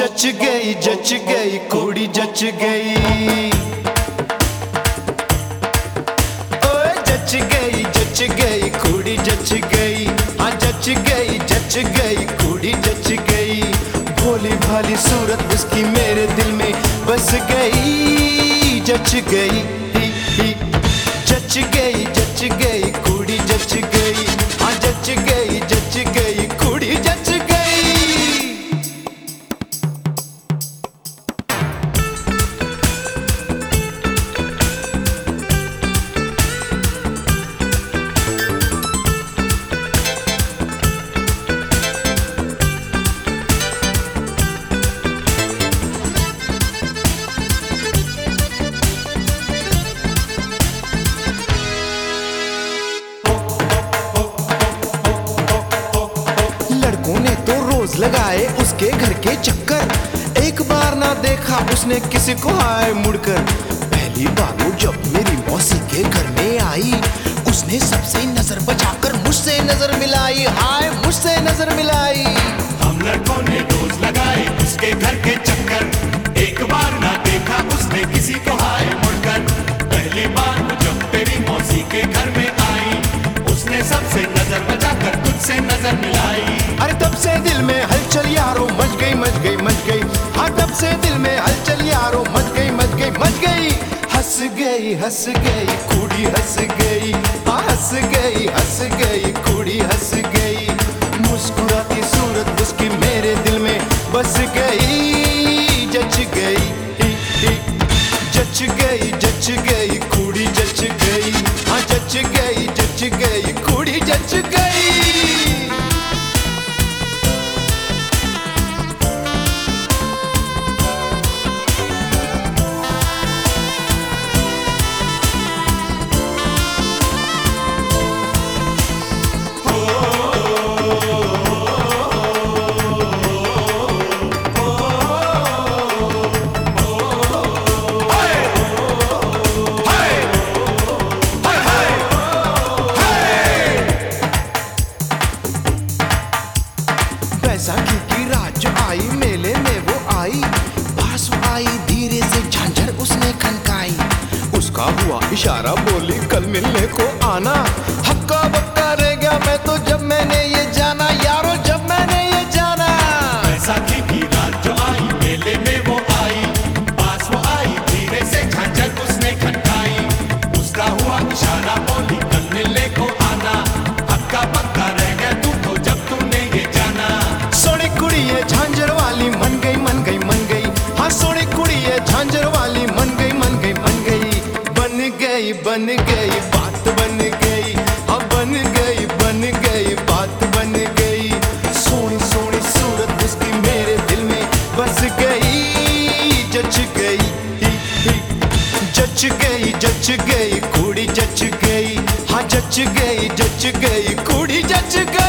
जच गई कुड़ी जच गई। ओए जच गई कुड़ी जच गई। हाँ जच गई कुड़ी जच गई। भोली भाली सूरत उसकी मेरे दिल में बस गई। जच गई कुड़ी जच गई। हाँ जच गई कुड़ी जच गई। लगाए उसके घर के चक्कर। एक बार ना देखा उसने किसी को हाय मुड़कर। पहली बार वो जब मेरी मौसी के घर में आई, उसने सबसे नजर बचाकर मुझसे नजर मिलाई। हाय मुझसे नजर मिलाई। हम लड़कों ने रोज लगाए उसके घर के चक्कर। एक बार ना देखा उसने किसी को हाय मुड़कर। पहली बार वो जब तेरी मौसी के घर में आई, उसने सबसे नजर बचाकर तुझसे नजर मिलाई। अरे तब से दिल में हलचल यारो मच गई। हाँ तब से दिल में हलचल यारो मच गई। हंस गई कुड़ी हंस गई। हाँ हंस गई कुड़ी हंस गई। मुस्कुराती सूरत उसकी मेरे दिल में बस गई। जच गई कुड़ी जच गई। हाँ जच गई कुड़ी जच गई। बैसाखी की रात जो आई मेले में वो आई। पास आई धीरे से झांझर उसने खनकाई। उसका हुआ इशारा बोली कल मिलने को आना। हक्का बक्का रह गया मैं तो जब मैंने ये जाना यारो, जब मैंने ये जाना। बैसाखी की रात जो आई मेले में वो आई। पास वो आई धीरे से झांझर उसने खनकाई। उसका हुआ इशारा बोली कल मिलने को आना। हक्का बक्का रह गया तू तो जब तूने ये जाना। सोनी कुड़ी है झांझर वाली मन गई। हाँ सोनी कुड़ी है झांझर वाली मन गई। बन गई बात बन गई। हाँ बन गई बात बन गई। सोनी सूरत उसकी मेरे दिल में बस गई। जच गई कुड़ी जच गई। हाँ जच गई कुड़ी जच गई।